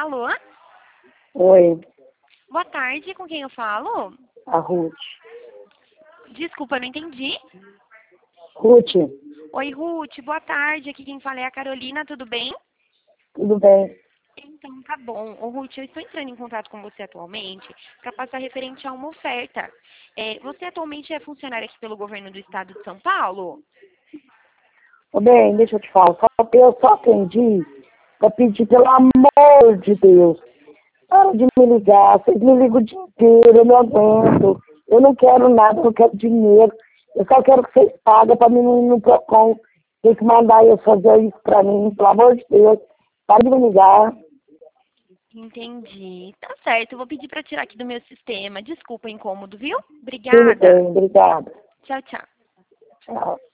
Alô? Oi, Boa tarde, com quem eu falo? a Ruth. Desculpa, eu não entendi. Ruth, Oi, Ruth, boa tarde. Aqui quem fala é a Carolina, tudo bem? tudo bem? Então, tá bom. Ô, Ruth, eu estou entrando em contato com você atualmente para passar referente a uma oferta. Você atualmente é funcionária aqui pelo governo do estado de São Paulo? Ô, bem, deixa eu te falar. Eu só atendi para pedir, pelo amor de Deus, para de me ligar. Vocês me ligam o dia inteiro, eu não aguento. Eu não quero nada, eu não quero dinheiro. Eu só quero que vocês paguem para mim ir no PROCON. Tem que mandar eu fazer isso para mim, pelo amor de Deus. Para de me ligar. Entendi. Tá certo, eu vou pedir para tirar aqui do meu sistema. Desculpa o incômodo, viu? Tudo Obrigada. bem, obrigada. Tchau, tchau. Tchau.